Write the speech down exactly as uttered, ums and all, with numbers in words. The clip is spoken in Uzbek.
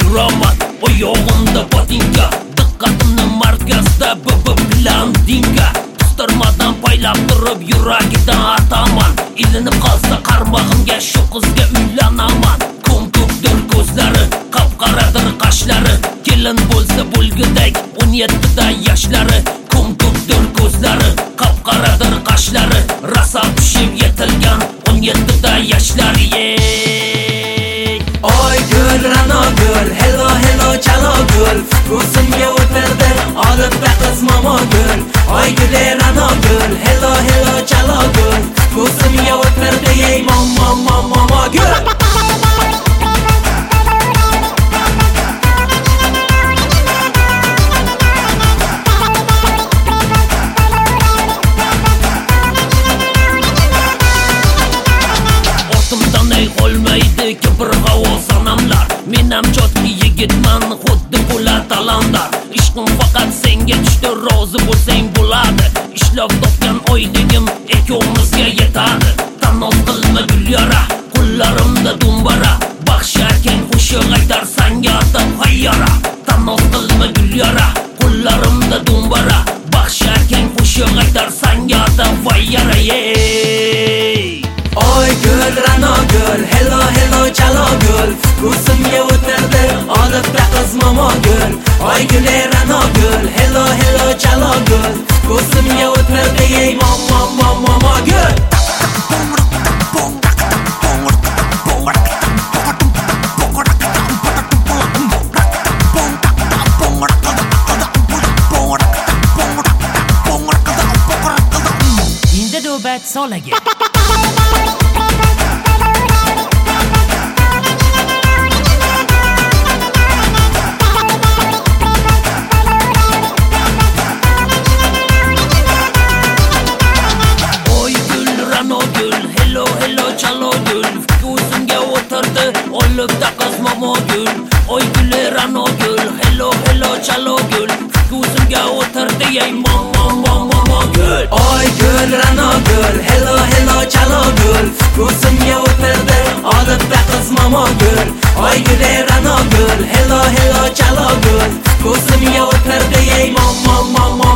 yuraman. Oyog'imda botinka, diqqatimni markazda B B bilan dinka. Qistirmadan paylab turib yuragidan ataman. Ilinib qolsa qarmog'imga shu qizga uylanaman. Ko'mko'kdir ko'zlari, qapqaradir qashlari. Kelin bo'lsa bo'lgudek o'n yettida yoshlari. Ko'mko'kdir ko'zlari, qapqaradir qashlari. Rasa tushib yetilgan o'n yettida yoshlari. Oy gul, rano gul, hello hello chalo gul. Ko'zimga o'tirdi olibda qiz momo gul. Oy gul, rano gul, hello hello chalo gul. Ko'zimga o'tirdi ey momo momo momo gul. Olmaydi kibr havo sanamlar. Menam jotli yigitman, xuddi bo'lar talamlar. Ishqim faqat senga tushdi, rozi bo'lsang bo'ladi. Ishlab topgan oyligim ikkovimizga yetadi. Tanoz qilma gulyara, qo'llarimda dumbara. Baxsharkan qo'shiq aytar sanga atab hayyara. Tanoz qilma gulyara, qo'llarimda dumbara. Baxsharkan qo'shiq aytar sanga atab hayyara. Oy gul, rano gul, hello hello chalo gul. Ko'zimga o'tirdi olibda qiz momo gul. Oy gul, rano gul, hello hello chalo gul. Ko'zimga o'tirdi ey momo momo momo gul. Endi navbat Solaga. Olibda qiz momo gul. Oy gul, rano gul, hello hello chalo gul. Ko'zimga o'tirdi ey momo momo momo gul. Oy gul, rano gul, hello hello chalo gul. Ko'zimga o'tirdi olibda qiz momo gul. Oy gul, rano gul, hello hello chalo gul. Ko'zimga o'tirdi ey momo momo